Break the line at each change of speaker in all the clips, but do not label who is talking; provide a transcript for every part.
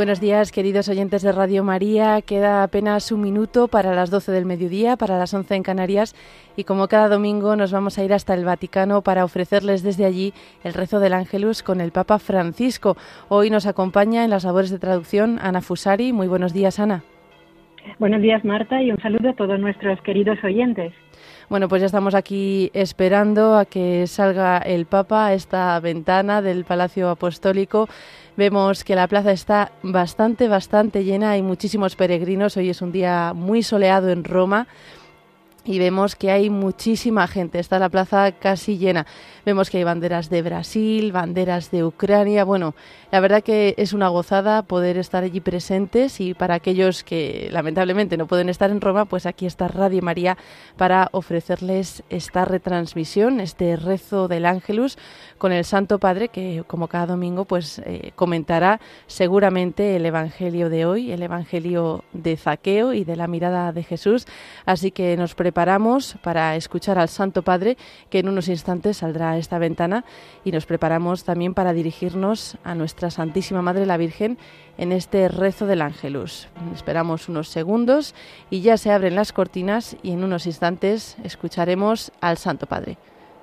buenos días, queridos oyentes de Radio María. Queda apenas un minuto para las 12 del mediodía, para las 11 en Canarias, y como cada domingo nos vamos a ir hasta el Vaticano para ofrecerles desde allí el rezo del Ángelus con el Papa Francisco. Hoy nos acompaña en las labores de traducción Ana Fusari. Muy buenos días, Ana.
Buenos días, Marta, y un saludo a todos nuestros queridos oyentes.
Bueno, pues ya estamos aquí esperando a que salga el Papa a esta ventana del Palacio Apostólico. Vemos que la plaza está bastante llena, hay muchísimos peregrinos. Hoy es un día muy soleado en Roma y vemos que hay muchísima gente. Está la plaza casi llena. Vemos que hay banderas de Brasil, banderas de Ucrania. Bueno, la verdad que es una gozada poder estar allí presentes, y para aquellos que lamentablemente no pueden estar en Roma, pues aquí está Radio María para ofrecerles esta retransmisión, este rezo del Ángelus con el Santo Padre, que como cada domingo pues comentará seguramente el Evangelio de hoy, el Evangelio de Zaqueo y de la mirada de Jesús. Así que nos preparamos para escuchar al Santo Padre, que en unos instantes saldrá a esta ventana, y nos preparamos también para dirigirnos a nuestra Santísima Madre la Virgen en este rezo del Ángelus. Esperamos unos segundos y ya se abren las cortinas y en unos instantes escucharemos al Santo Padre.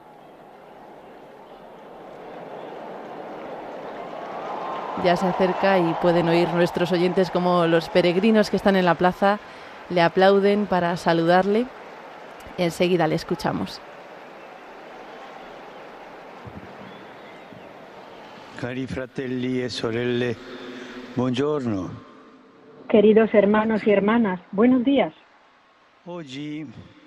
Ya se acerca y pueden oír nuestros oyentes como los peregrinos que están en la plaza le aplauden para saludarle. Enseguida le escuchamos.
Cari fratelli e sorelle, buongiorno.
Queridos hermanos y hermanas, buenos días.
Hoy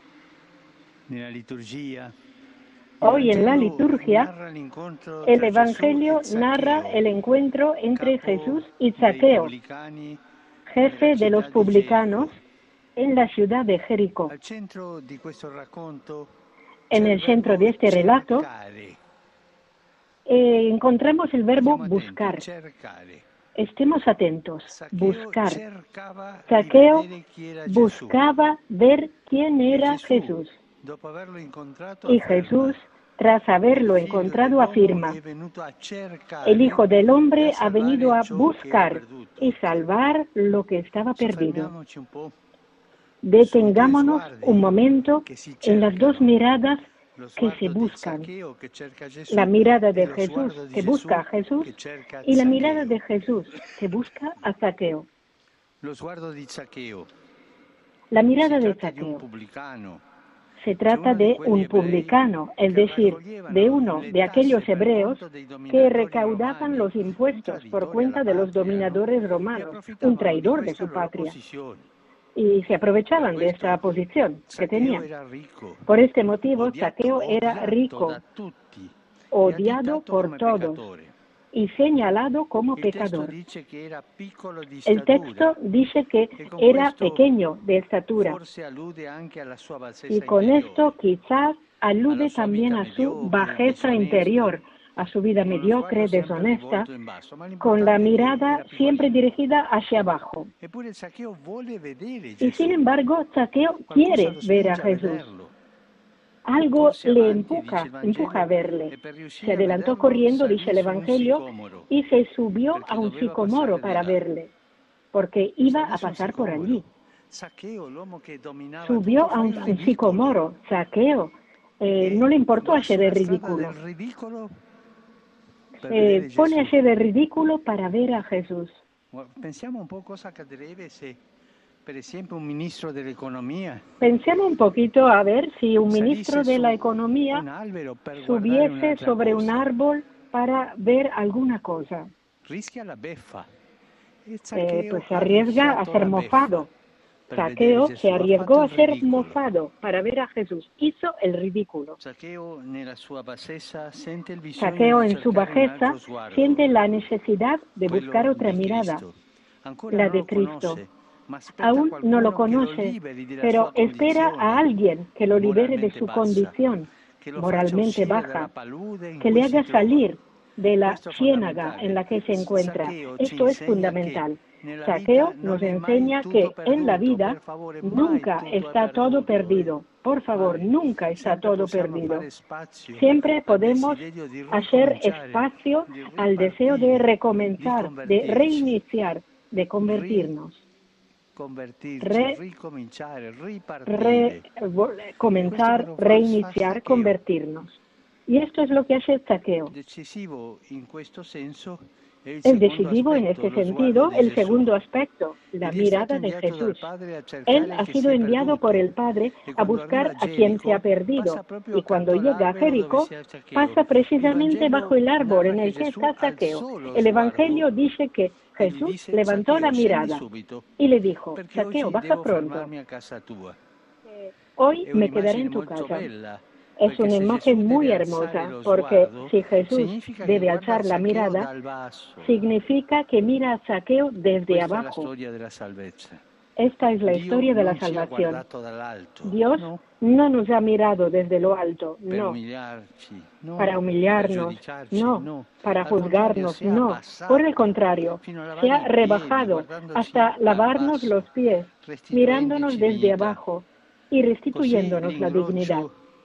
en
la liturgia, el Evangelio narra el encuentro entre Jesús y Zaqueo, jefe de los publicanos, en la ciudad de Jericó. En el centro de este relato encontramos el verbo buscar. Estemos atentos. Buscar. Zaqueo buscaba ver quién era Jesús. Y Jesús, tras haberlo encontrado, afirma: el Hijo del Hombre ha venido a buscar y salvar lo que estaba perdido. Detengámonos un momento en las dos miradas que se buscan. La mirada de Jesús que busca a Jesús y la mirada de Jesús que busca a Zaqueo. La mirada de Zaqueo se trata de un publicano, es decir, de uno de aquellos hebreos que recaudaban los impuestos por cuenta de los dominadores romanos, un traidor de su patria. Y se aprovechaban de esta posición que tenían. Por este motivo, Zaqueo era rico, odiado por todos y señalado como pecador. El texto dice que era pequeño de estatura, y con esto quizás alude también a su bajeza interior, a su vida mediocre, deshonesta, con la mirada siempre dirigida hacia abajo. Y sin embargo, Zaqueo quiere ver a Jesús. Algo le empuja a verle. Se adelantó corriendo, dice el Evangelio, y se subió a un sicomoro para verle, porque iba a pasar por allí. Subió a un sicomoro. Zaqueo no le importó hacer el ridículo. Pone a hacer el ridículo para ver a Jesús.
Pensiamo un po' cosa accadrebbe se, per esempio, un ministro dell'economia.
Pensemos un poquito a ver si un ministro de la economía subiese sobre un árbol para ver alguna cosa.
Rischia la beffa.
Pues se arriesga a ser mofado. Zaqueo se arriesgó a ser mofado para ver a Jesús. Hizo el ridículo. Zaqueo en su bajeza siente la necesidad de buscar otra mirada, la de Cristo. Aún no lo conoce, pero espera a alguien que lo libere de su condición moralmente baja, que le haga salir de la ciénaga en la que se encuentra. Esto es fundamental. Zaqueo nos enseña que en la vida nunca está todo perdido. Por favor, nunca está todo perdido. Siempre podemos hacer espacio al deseo de recomenzar, de reiniciar, de convertirnos, comenzar, reiniciar, convertirnos. Y esto es lo que hace Zaqueo. Es decisivo en este sentido el segundo aspecto, la mirada de Jesús. Él ha sido enviado por el Padre a buscar a quien se ha perdido, y cuando llega a Jericó, pasa precisamente bajo el árbol en el que está Zaqueo. El Evangelio dice que Jesús levantó la mirada y le dijo: Zaqueo, baja pronto. Hoy me quedaré en tu casa. Es una imagen muy hermosa, porque si Jesús debe alzar la mirada, significa que mira a Zaqueo desde abajo. Esta es la historia de la salvación. Dios no nos ha mirado desde lo alto, no, para humillarnos, no, para juzgarnos, no. Por el contrario, se ha rebajado hasta lavarnos los pies, mirándonos desde abajo y restituyéndonos la dignidad.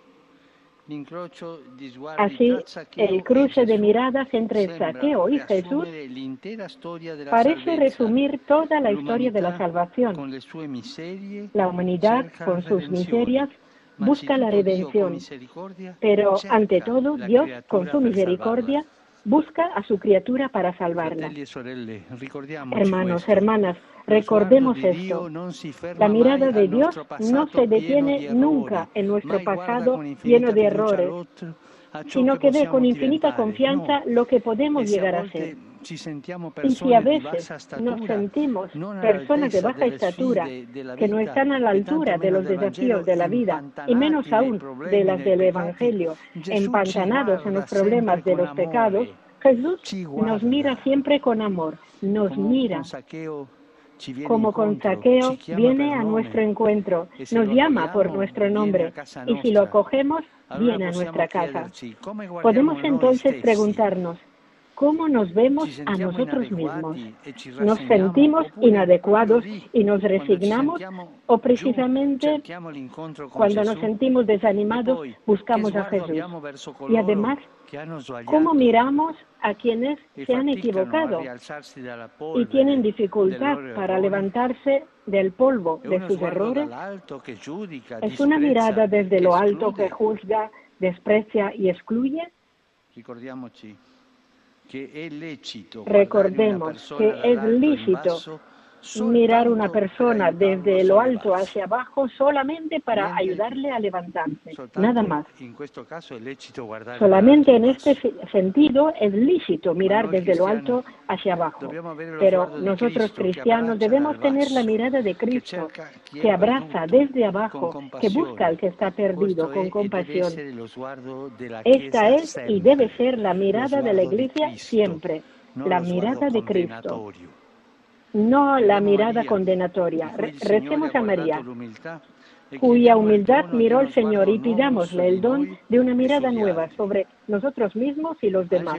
Así, el cruce de miradas entre Zaqueo y Jesús parece resumir toda la historia de la salvación. La humanidad, con sus miserias, busca la redención, pero ante todo, Dios, con su misericordia, busca a su criatura para salvarla. Hermanos, hermanas, recordemos esto. La mirada de Dios no se detiene nunca en nuestro pasado lleno de errores, sino que ve con infinita confianza lo que podemos llegar a ser. Y si a veces nos sentimos personas de baja estatura, que no están a la altura de los desafíos de la vida, y menos aún de las del Evangelio, empantanados en los problemas de los pecados, Jesús nos mira siempre con amor, nos mira. Como con Zaqueo, viene a nuestro encuentro, nos llama por nuestro nombre, y si lo acogemos, viene a nuestra casa. Podemos entonces preguntarnos, ¿cómo nos vemos a nosotros mismos? ¿Nos sentimos inadecuados y nos resignamos? ¿O precisamente cuando nos sentimos desanimados buscamos a Jesús? Y además, ¿cómo miramos a quienes se han equivocado y tienen dificultad para levantarse del polvo de sus errores? ¿Es una mirada desde lo alto que juzga, desprecia y excluye? Recordemos que es lícito mirar a una persona desde lo alto hacia abajo solamente para ayudarle a levantarse, nada más. Solamente en este sentido es lícito mirar desde lo alto hacia abajo. Pero nosotros cristianos debemos tener la mirada de Cristo, que abraza desde abajo, que busca al que está perdido con compasión. Esta es y debe ser la mirada de la Iglesia siempre, la mirada de Cristo. No la mirada condenatoria. Recemos a María, cuya humildad miró al Señor, y pidámosle el don de una mirada nueva sobre nosotros mismos y los demás.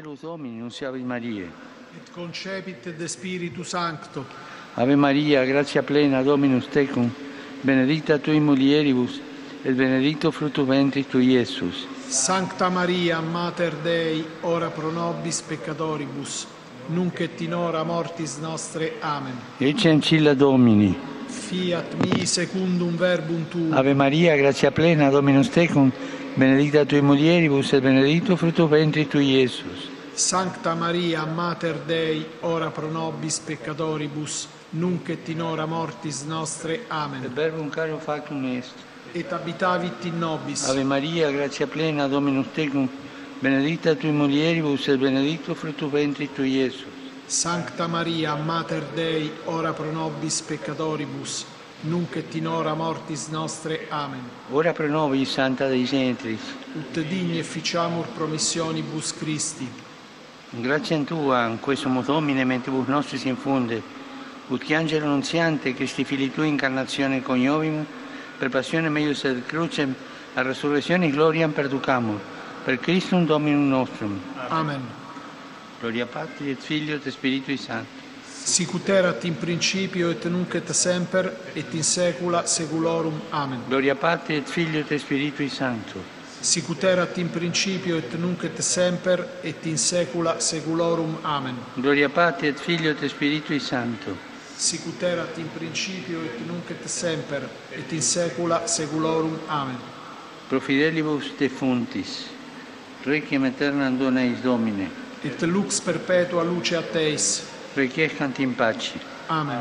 Et concepit de Spiritu Sancto.
Ave María, gracia plena, Dominus tecum, benedicta tui mulieribus, et benedictus fructus ventris tui, Iesus.
Sancta Maria, Mater Dei, ora pro nobis peccatoribus, nunc et in hora mortis nostre. Amen.
Ecce ancilla Domini.
Fiat mi secundum verbum tuum.
Ave Maria, gratia plena, Dominus tecum, benedicta tui mulieribus, et benedictus fructus ventris tui, Iesus.
Sancta Maria, Mater Dei, ora pro nobis peccatoribus, nunc et in hora mortis nostre. Amen.
Et verbum caro factum est.
Et habitavit in nobis.
Ave Maria, gratia plena, Dominus tecum, benedicta tui mulieribus, et benedictus fructus ventris tui, Iesus.
Sancta Maria, Mater Dei, ora pro nobis peccatoribus, nunc et in hora mortis nostre. Amen.
Ora pro nobis, Santa Dei Gentris.
Ut digni efficiamur promissionibus Christi.
Grazie a Tua, in questo Domine, mentibus nostris infunde, ut che angelo nunziante, Christi Fili Tui, incarnazione coniovimus, per passione meius et crucem, a resurrezione gloriam perducamur, per Christum Dominum nostrum.
Amen.
Gloria Patri et Filio et Spiritui Sancti.
Sicut erat in principio et nunc et semper et in saecula saeculorum. Amen.
Gloria Patri et Filio et Spiritui Sancto.
Sicut erat in principio et nunc et semper et in saecula saeculorum. Amen.
Gloria Patri et Filio et Spiritui Sancto.
sic ut erat in principio et nunc et semper et in saecula saeculorum. Amen.
Pro fidelibus defuntis, requiem aeternam dona eis Domine,
Et lux perpetua luce a Teis.
requiescant in pace.
Amen.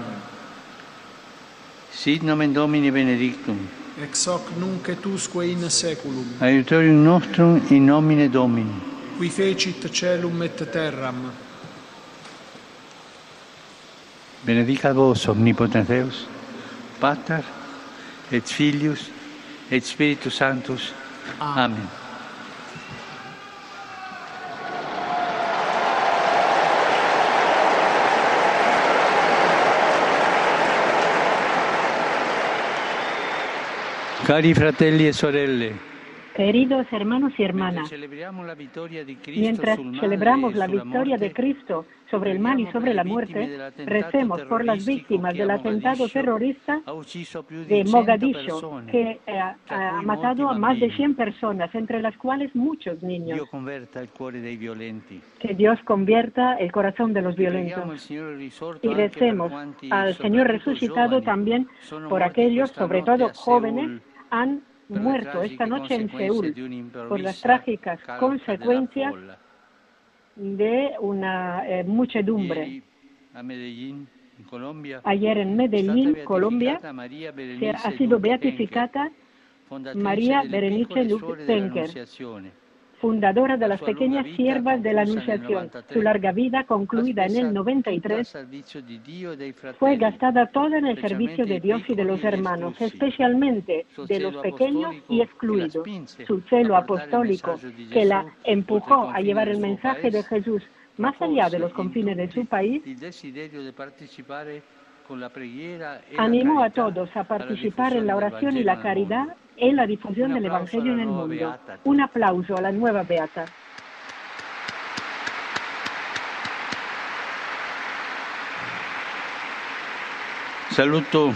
Sit nomen Domini benedictum,
Ex hoc nunc et usque in saeculum,
aiutorium nostrum in nomine Domini.
qui fecit caelum et terram.
Benedicat vos omnipotens Deus, Pater et Filius et Spiritus Sanctus. Amen. Cari fratelli e sorelle,
Queridos hermanos y hermanas, mientras celebramos la victoria de Cristo sobre el mal y sobre la muerte, recemos por las víctimas del atentado terrorista de Mogadiscio, que ha matado a más de 100 personas, entre las cuales muchos niños. Que Dios convierta el corazón de los violentos. Y recemos al Señor resucitado también por aquellos, sobre todo jóvenes, han muerto esta noche en Seúl por las trágicas consecuencias de una muchedumbre. Ayer en Medellín, Colombia, ha sido beatificada María Berenice Lutzenker, fundadora de las pequeñas siervas de la Anunciación. Su larga vida, concluida en el 93, fue gastada toda en el servicio de Dios y de los hermanos, especialmente de los pequeños y excluidos. Su celo apostólico, que la empujó a llevar el mensaje de Jesús más allá de los confines de su país, animó a todos a participar en la oración y la caridad en la difusión del Evangelio en el mundo. Un aplauso a la nueva beata.
Saludo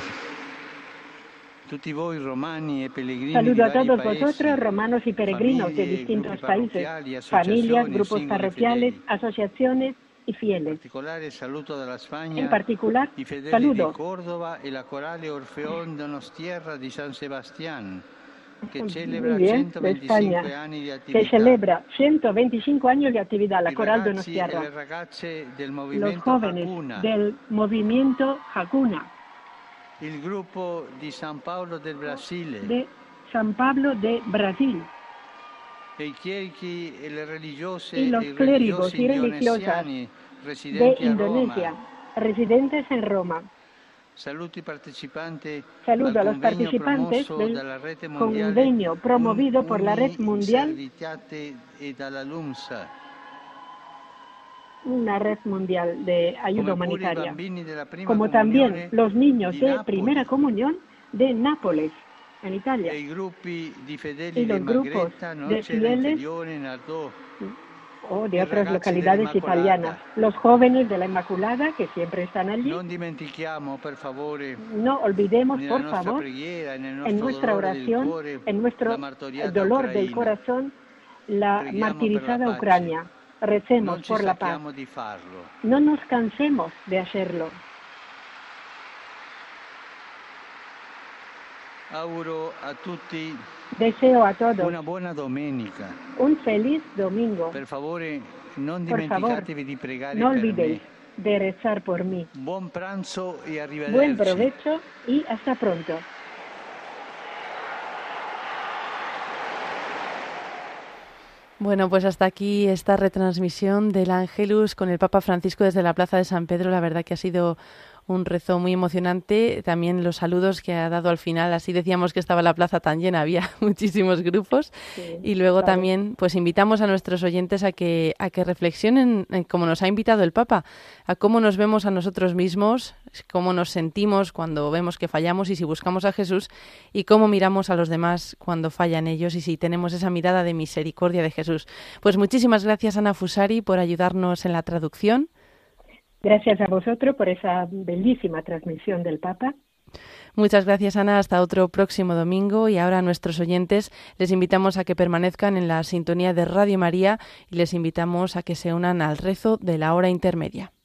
a todos vosotros, romanos y peregrinos de distintos países, familias, grupos parroquiales, asociaciones y fieles. En particular, saludo muy bien, de España, que celebra 125 años de actividad, la Coral Donostiarra. Los jóvenes del movimiento Hakuna, de San Pablo de Brasil, y los clérigos y religiosas de Indonesia, residentes en Roma. Saludo a los participantes del convenio promovido por la Red Mundial, una red mundial de ayuda humanitaria, como también los niños de primera comunión de Nápoles, en Italia, y los grupos de fieles o de otras localidades italianas, los jóvenes de la Inmaculada, que siempre están allí. No olvidemos, por favor, en nuestra oración, en nuestro dolor del corazón, la martirizada Ucrania. Recemos por la paz. No nos cansemos de hacerlo. Deseo a todos una buena domenica.
Un feliz domingo.
Por favor, no
olvidéis de rezar por mí.
Buen pranzo y arrivederci.
Buen provecho y hasta pronto.
Bueno, pues hasta aquí esta retransmisión del Ángelus con el Papa Francisco desde la Plaza de San Pedro. La verdad que ha sido un rezo muy emocionante. También los saludos que ha dado al final. Así decíamos que estaba la plaza tan llena, había muchísimos grupos. Sí, y luego también pues invitamos a nuestros oyentes a que reflexionen, como nos ha invitado el Papa, a cómo nos vemos a nosotros mismos, cómo nos sentimos cuando vemos que fallamos y si buscamos a Jesús, y cómo miramos a los demás cuando fallan ellos y si tenemos esa mirada de misericordia de Jesús. Pues muchísimas gracias, Ana Fusari, por ayudarnos en la traducción.
Gracias a vosotros por esa bellísima transmisión del Papa.
Muchas gracias, Ana. Hasta otro próximo domingo. Y ahora a nuestros oyentes les invitamos a que permanezcan en la sintonía de Radio María y les invitamos a que se unan al rezo de la hora intermedia.